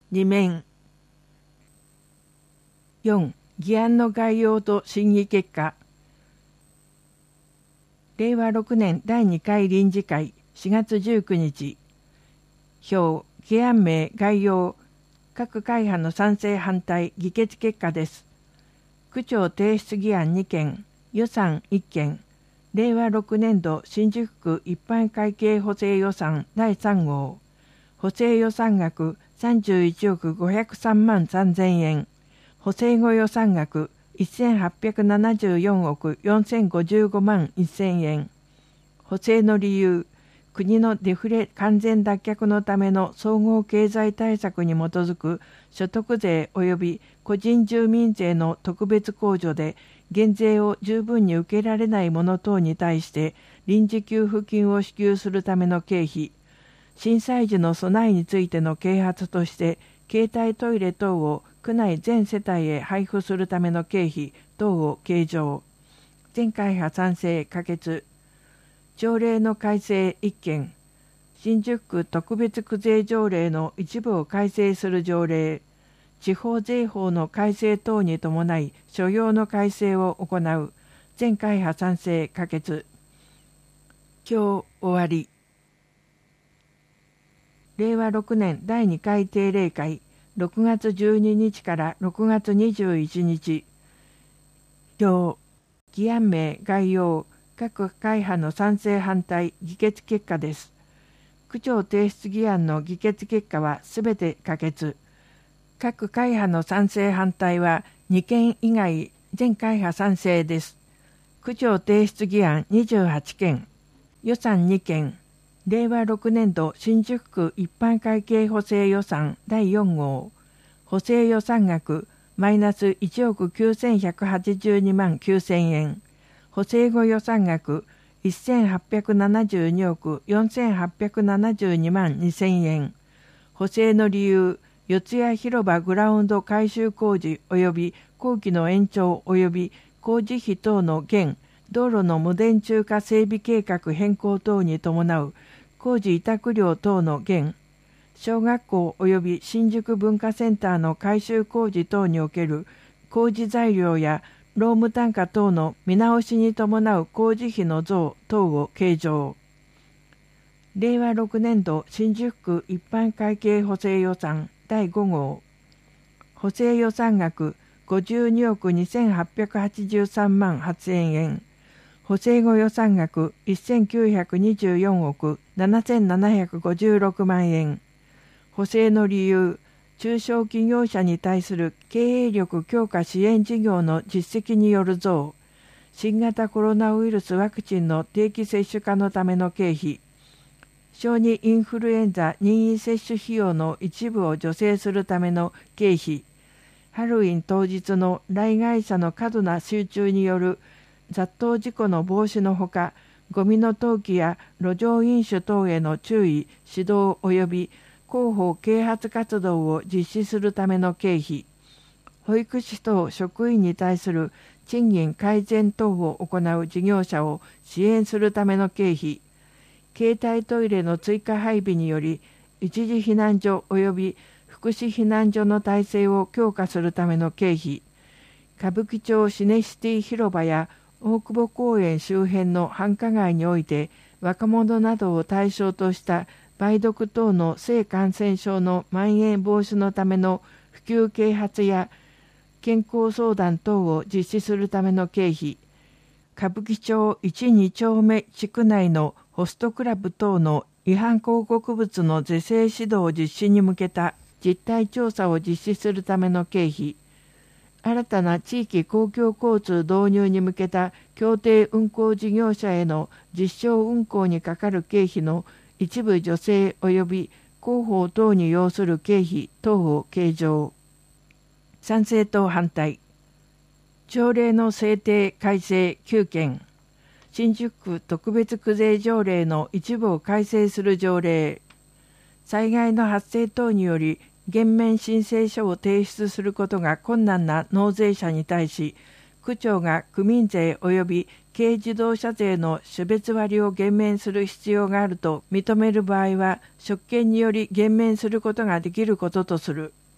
2面。4. 議案の概要と審議結果。令和6年第2回臨時会4月19日。表、議案名、概要、各会派の賛成反対、議決結果です。区長提出議案2件、予算1件、令和6年度新宿区一般会計補正予算第3号、補正予算額31億503万3000円、補正後予算額1874億4055万1000円、補正の理由、国のデフレ完全脱却のための総合経済対策に基づく所得税及び個人住民税の特別控除で減税を十分に受けられない者等に対して臨時給付金を支給するための経費、震災時の備えについての啓発として携帯トイレ等を区内全世帯へ配布するための経費等を計上。全会派賛成可決。条例の改正1件、新宿区特別区税条例の一部を改正する条例、地方税法の改正等に伴い所要の改正を行う。全会派賛成可決。今日終わり。令和6年第2回定例会6月12日から6月21日。表、議案名、概要、各会派の賛成反対、議決結果です。区長提出議案の議決結果はすべて可決。各会派の賛成反対は2件以外全会派賛成です。区長提出議案28件、予算2件、令和6年度新宿区一般会計補正予算第4号、補正予算額マイナス1億9182万9000円、補正後予算額1872億4872万2000円、補正の理由、四谷広場グラウンド改修工事及び工期の延長及び工事費等の減、道路の無電柱化整備計画変更等に伴う工事委託料等の減、小学校及び新宿文化センターの改修工事等における工事材料や労務単価等の見直しに伴う工事費の増等を計上。令和6年度新宿区一般会計補正予算第5号、補正予算額52億2883万8000円、補正後予算額1924億7756万円、補正の理由、中小企業者に対する経営力強化支援事業の実績による増、新型コロナウイルスワクチンの定期接種化のための経費、小児インフルエンザ任意接種費用の一部を助成するための経費、ハロウィン当日の来街者の過度な集中による雑踏事故の防止のほか、ゴミの投棄や路上飲酒等への注意・指導及び広報啓発活動を実施するための経費、保育士等職員に対する賃金改善等を行う事業者を支援するための経費、携帯トイレの追加配備により一時避難所及び福祉避難所の体制を強化するための経費、歌舞伎町シネシティ広場や大久保公園周辺の繁華街において若者などを対象とした梅毒等の性感染症の蔓延防止のための普及啓発や健康相談等を実施するための経費、歌舞伎町1、2丁目地区内のホストクラブ等の違反広告物の是正指導実施に向けた実態調査を実施するための経費、新たな地域公共交通導入に向けた協定運行事業者への実証運行にかかる経費の一部助成及び広報等に要する経費等を計上。賛成と反対。条例の制定改正9件。新宿区特別区税条例の一部を改正する条例。災害の発生等により減免申請書を提出することが困難な納税者に対し、区長が区民税及び軽自動車税の種別割を減免する必要があると認める場合は、職権により減免することができることとする。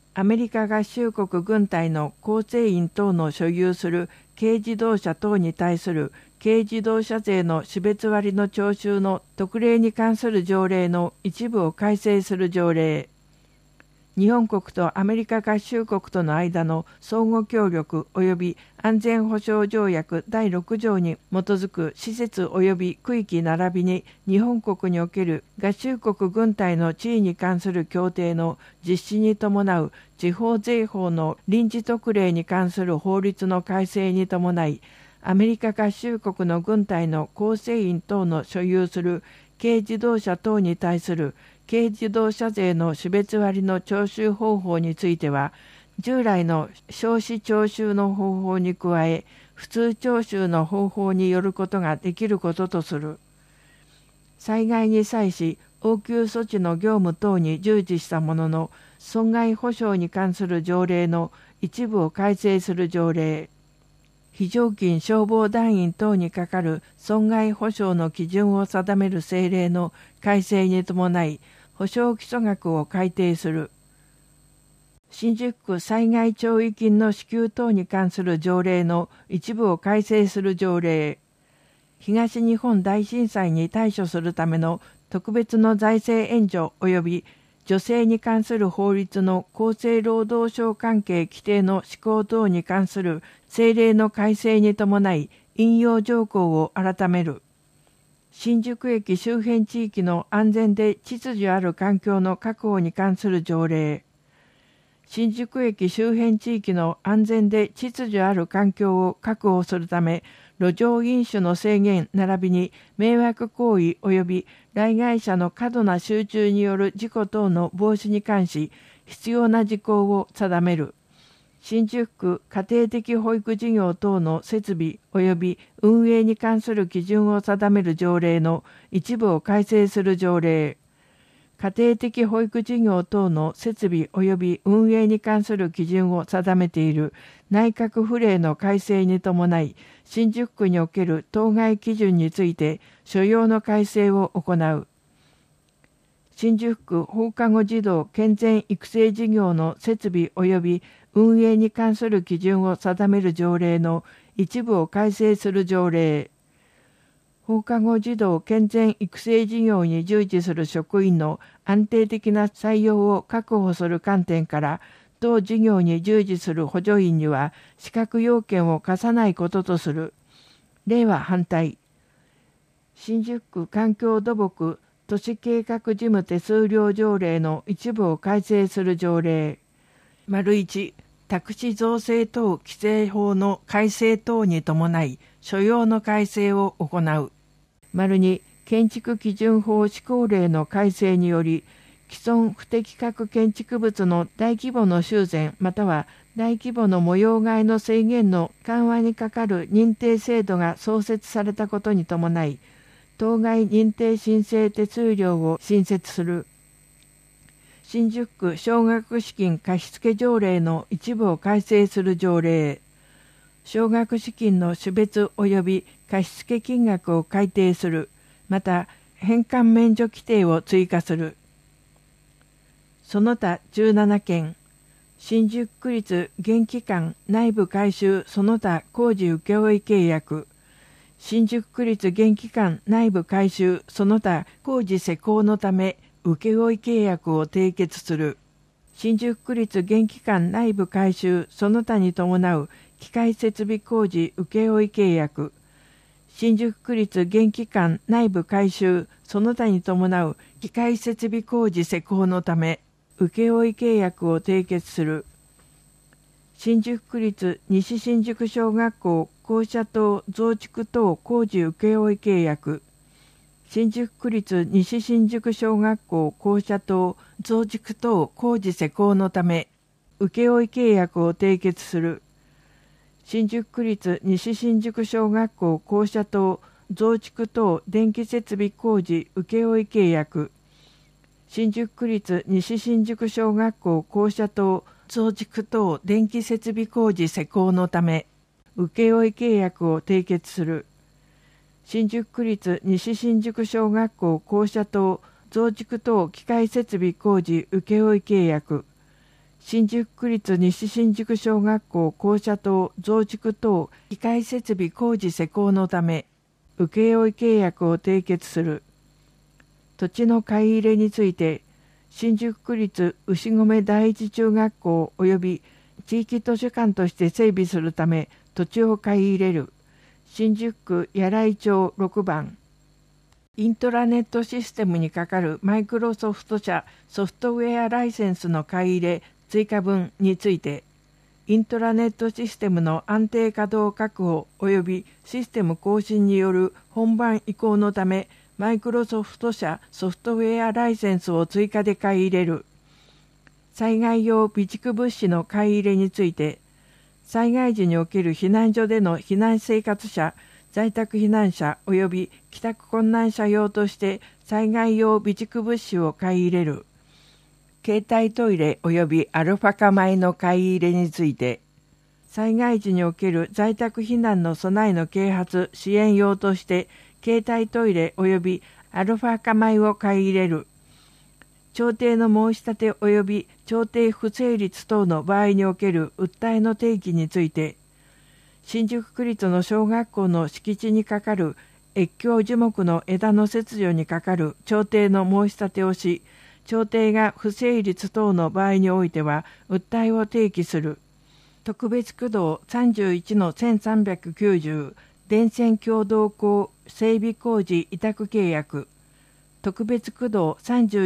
アメリカ合衆国軍隊の構成員等の所有する軽自動車等に対する軽自動車税の種別割の徴収の特例に関する条例の一部を改正する条例。日本国とアメリカ合衆国との間の相互協力及び安全保障条約第6条に基づく施設及び区域並びに日本国における合衆国軍隊の地位に関する協定の実施に伴う地方税法の臨時特例に関する法律の改正に伴い、アメリカ合衆国の軍隊の構成員等の所有する軽自動車等に対する軽自動車税の種別割の徴収方法については、従来の少子徴収の方法に加え、普通徴収の方法によることができることとする。災害に際し、応急措置の業務等に従事したものの、損害補償に関する条例の一部を改正する条例。非常勤消防団員等にかかる損害補償の基準を定める政令の改正に伴い、補償基礎額を改定する。新宿区災害弔慰金の支給等に関する条例の一部を改正する条例。東日本大震災に対処するための特別の財政援助及び女性に関する法律の厚生労働省関係規定の施行等に関する政令の改正に伴い引用条項を改める。新宿駅周辺地域の安全で秩序ある環境の確保に関する条例。新宿駅周辺地域の安全で秩序ある環境を確保するため、路上飲酒の制限並びに迷惑行為及び来街者の過度な集中による事故等の防止に関し、必要な事項を定める。新宿区家庭的保育事業等の設備及び運営に関する基準を定める条例の一部を改正する条例。家庭的保育事業等の設備及び運営に関する基準を定めている内閣府令の改正に伴い、新宿区における当該基準について所要の改正を行う。新宿区放課後児童健全育成事業の設備及び運営に関する基準を定める条例の一部を改正する条例。放課後児童健全育成事業に従事する職員の安定的な採用を確保する観点から、同事業に従事する補助員には資格要件を課さないこととする。令和反対。新宿区環境土木都市計画事務手数料条例の一部を改正する条例。1、宅地造成等規制法の改正等に伴い所要の改正を行う。2、建築基準法施行令の改正により、既存不適格建築物の大規模の修繕または大規模の模様替えの制限の緩和にかかる認定制度が創設されたことに伴い、当該認定申請手数料を新設する。新宿区奨学資金貸付条例の一部を改正する条例。奨学資金の種別及び貸付金額を改定する。また、返還免除規定を追加する。その他17件。新宿区立現機関内部改修その他工事請負契約。新宿区立現機関内部改修その他工事施工のため請負契約を締結する。新宿区立現機関内部改修その他に伴う機械設備工事請負契約。新宿区立現機関内部改修その他に伴う機械設備工事施工のため請負契約を締結する。新宿区立西新宿小学校校舎等増築等工事請負契約。新宿区立西新宿小学校校舎等増築等工事施工のため請負契約を締結する。新宿区立西新宿小学校校舎等増築等電気設備工事請負契約。新宿区立西新宿小学校校舎等増築等電気設備工事施工のため請負契約を締結する。新宿区立西新宿小学校校舎等増築等機械設備工事請負契約。 新宿区立西新宿小学校校舎等増築等機械設備工事施工のため請負契約を締結する。土地の買い入れについて、新宿区立牛込第一中学校及び地域図書館として整備するため土地を買い入れる。新宿区柳井町6番。イントラネットシステムにかかるマイクロソフト社ソフトウェアライセンスの買い入れ追加分について、イントラネットシステムの安定稼働確保及びシステム更新による本番移行のため、マイクロソフト社ソフトウェアライセンスを追加で買い入れる。災害用備蓄物資の買い入れについて、災害時における避難所での避難生活者、在宅避難者及び帰宅困難者用として災害用備蓄物資を買い入れる。携帯トイレ及びアルファ化米の買い入れについて、災害時における在宅避難の備えの啓発支援用として携帯トイレ及びアルファ化米を買い入れる。調停の申し立て及び調停不成立等の場合における訴えの提起について、新宿区立の小学校の敷地にかかる越境樹木の枝の切除にかかる調停の申し立てをし、調停が不成立等の場合においては訴えを提起する。特別区道 31-1390 電線共同工整備工事委託契約。特別区道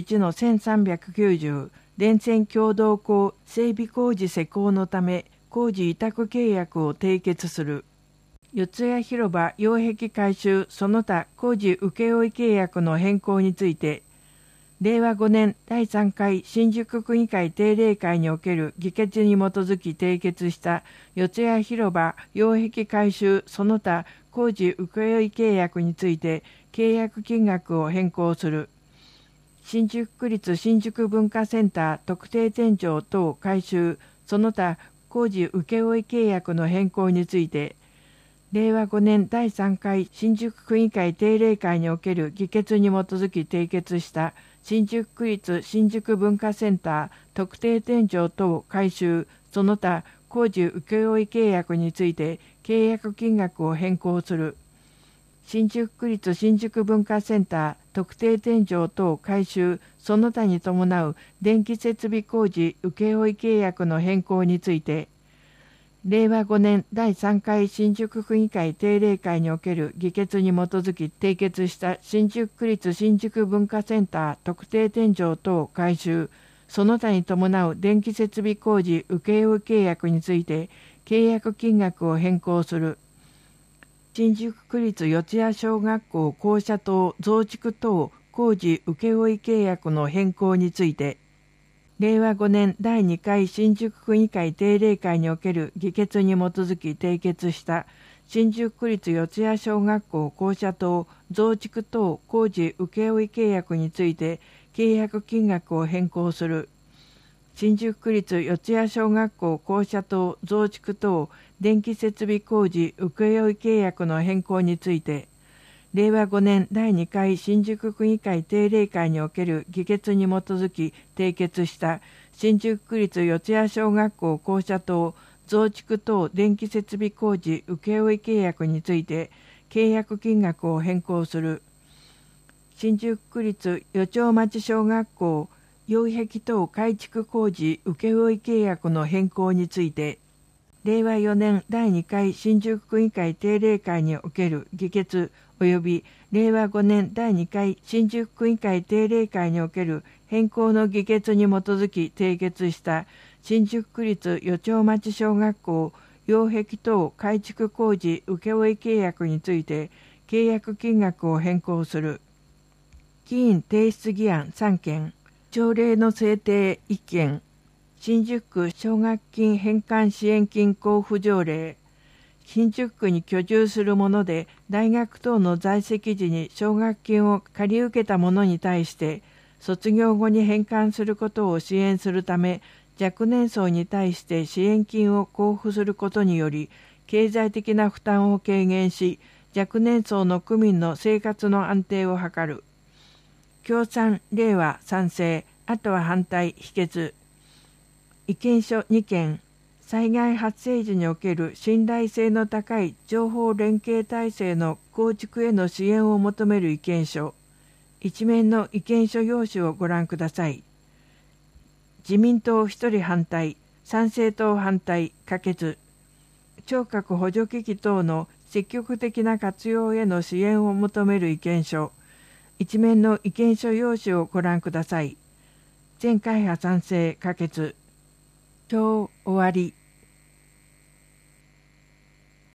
31-1390 電線共同工整備工事施工のため工事委託契約を締結する。四谷広場擁壁改修その他工事請負契約の変更について、令和5年第3回新宿区議会定例会における議決に基づき締結した四谷広場擁壁改修その他工事請負契約について契約金額を変更する。新宿区立新宿文化センター特定天井等改修その他工事請負契約の変更について、令和5年第3回新宿区議会定例会における議決に基づき締結した新宿区立新宿文化センター特定天井等改修その他工事請負契約について契約金額を変更する。新宿区立新宿文化センター特定天井等改修その他に伴う電気設備工事請負契約の変更について、令和5年第3回新宿区議会定例会における議決に基づき締結した新宿区立新宿文化センター特定天井等改修その他に伴う電気設備工事請負契約について契約金額を変更する。新宿区立四谷小学校校舎等増築等工事請負契約の変更について、令和5年第2回新宿区議会定例会における議決に基づき締結した新宿区立四谷小学校校舎等増築等工事請負契約について契約金額を変更する。新宿区立四谷小学校校舎等増築等電気設備工事請負契約の変更について、令和5年第2回新宿区議会定例会における議決に基づき締結した新宿区立四谷小学校校舎等増築等電気設備工事請負契約について契約金額を変更する。新宿区立四丁町小学校擁壁等改築工事請負契約の変更について、令和4年第2回新宿区議会定例会における議決及び令和5年第2回新宿区議会定例会における変更の議決に基づき締結した新宿区立四丁町小学校擁壁等改築工事請負契約について契約金額を変更する。議員提出議案3件、条例の制定1件、新宿区奨学金返還支援金交付条例、新宿区に居住する者で大学等の在籍時に奨学金を借り受けた者に対して卒業後に返還することを支援するため若年層に対して支援金を交付することにより経済的な負担を軽減し若年層の区民の生活の安定を図る。共産、令和、賛成、あとは反対、否決。 意見書2件、災害発生時における信頼性の高い情報連携体制の構築への支援を求める意見書。一面の意見書用紙をご覧ください。自民党1人反対、参政党反対、可決。聴覚補助機器等の積極的な活用への支援を求める意見書。一面の意見書用紙をご覧ください。全会派賛成、可決。今日終わり。